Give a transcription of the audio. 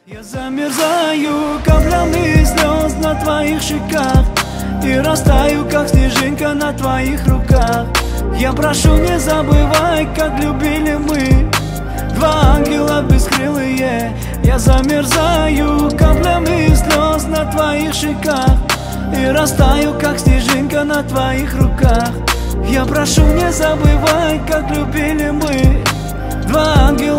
Я замерзаю каплями слез на твоих щеках и растаю, как снежинка на твоих руках. Я прошу, не забывай, как любили мы, два ангела бескрылые. Я замерзаю каплями слез на твоих щеках и растаю, как снежинка на твоих руках. Я прошу, не забывай, как любили мы, два ангела